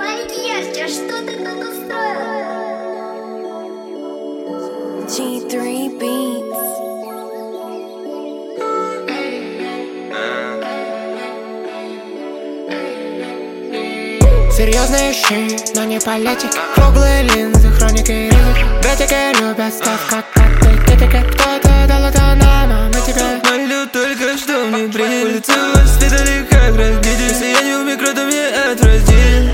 Макияж, что ты тут устроил? G3 Beats. Серьезные щи, но не политики. Круглые линзы, хроники и ризы. Братики любят став, как патетики. Кто-то дал это нам, а мы тебе. Молю только, что мне приняли. Улицы воспитали, как разбили. Если я не у микро, то мне отразили.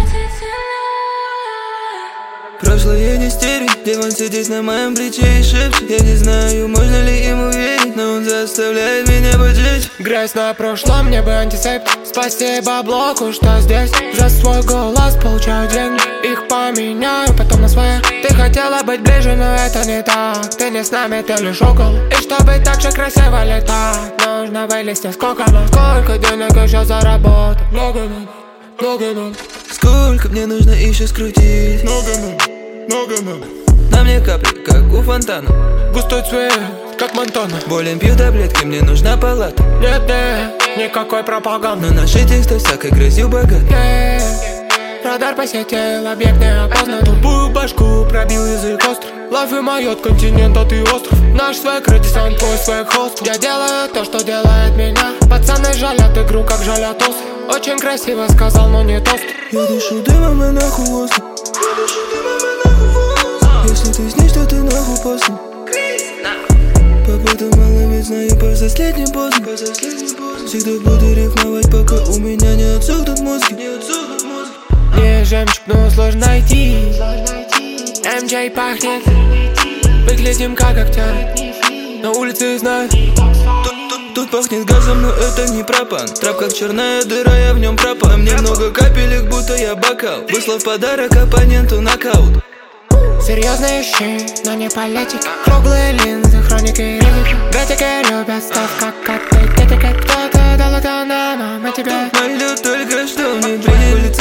Прошлое не стереть, демон сидит на моем плече и шепчет. Я не знаю, можно ли ему верить, но он заставляет меня быть. Грязь на прошлом, мне бы антисептик. Спасибо блоку, что здесь. За свой голос получаю деньги. Их поменяю потом на свои. Ты хотела быть ближе, но это не так. Ты не с нами, ты лишь около. И чтобы так же красиво летать, нужно вылезти сколько денег еще заработать. Много надо. Сколько мне нужно еще скрутить? Много надо. На мне капли, как у фонтана. Густой цвет, как Монтана. Болен пью таблетки, мне нужна палата. Нет, никакой пропаганды. Но наши тексты всякой грязью богаты. Радар посетил, объект не опознан. Тупую башку пробил язык острый. Лайф и майот, континент, а ты остров. Наш свек, радисан, твой свек, хост. Я делаю то, что делает меня. Пацаны жалят игру, как жалят ос. Очень красиво сказал, но не тост. Я дышу дымом и нахуй воздух. Если ты с ней, что ты нахуй после. Побыду мало, ведь знаю по последним поздно. Всегда буду рифмовать, пока у меня не отсохнут мозги. Не жемчуг, но сложно найти. МJ пахнет. Выглядим как актеры. На улице знают. Тут пахнет газом, но это не пропан. Трап как черная дыра, я в нем пропал. Мне много капелек, будто я бокал. Выслал подарок оппоненту нокаут. Серьезные щи, но не политики. Круглые линзы, хроники и ризы. Братики любят став, как патетики. Кто-то дал это нам, а мы тебе. Молю только, что мне приняли.